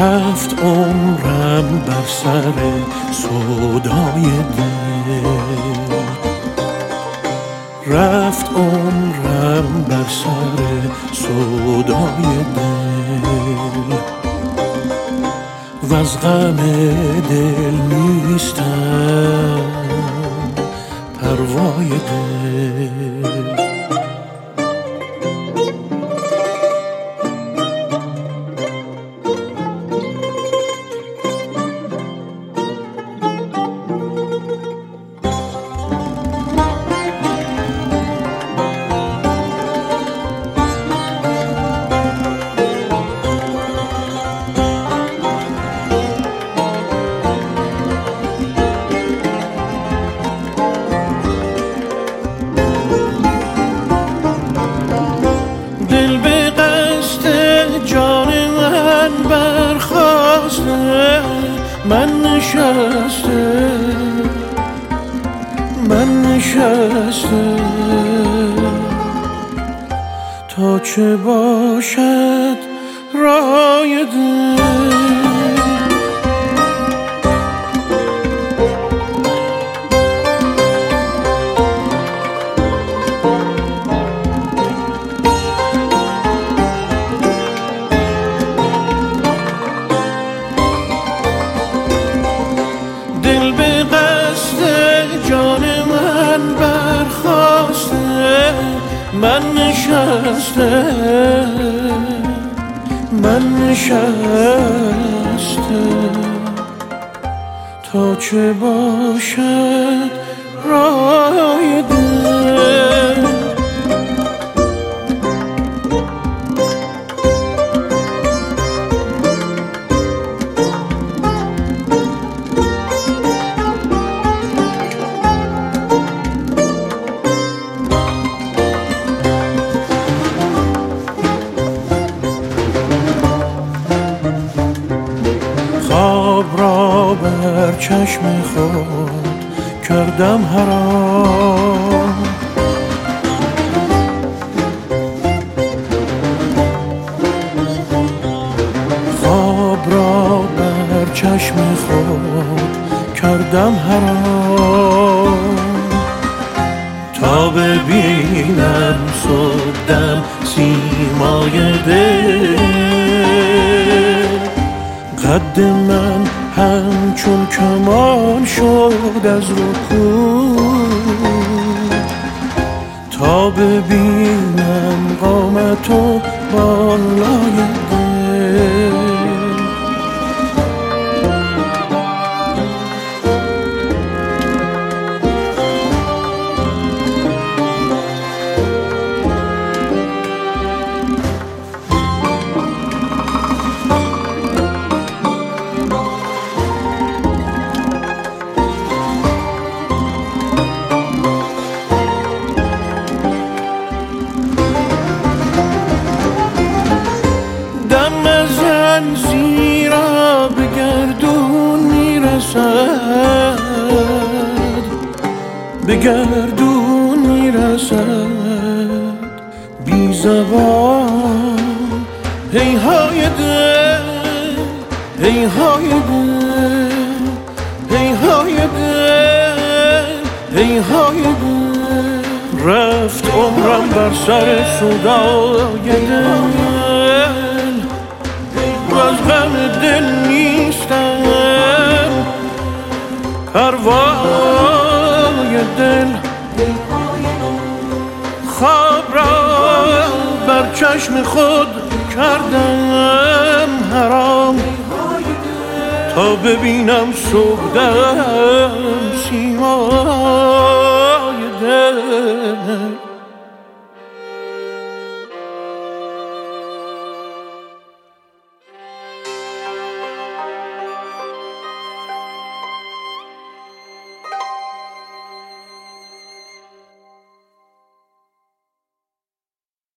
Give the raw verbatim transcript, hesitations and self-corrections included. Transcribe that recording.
رفت عمرم بر سر سودای دل، رفت عمرم بر سر سودای دل، وز غم دل نیستم پروای دل. دل به قصد جان من برخاسته، من نشسته من نشسته تا چه باشد رای دل. دل به قصد جان من برخاسته، من نشسته من نشسته تا چه باشد رای دل. خواب را بر چشم خود کردم حرام، خواب را بر چشم خود کردم حرام، تا ببینم صبحدم سیمای دل. قد من همچون کمان شد از رکوع، تا ببینم قامت و بالای دل. زیرا به گردون میرسد، به گردون میرسد بی زبان هیهای دل، هیهای دل، هیهای دل، هیهای دل. رفت عمرم بر سر سودای دل، از غم دل نیستم پروای دل. خواب را بر چشم خود کردم حرام، تا ببینم صبحدم سیمای دل.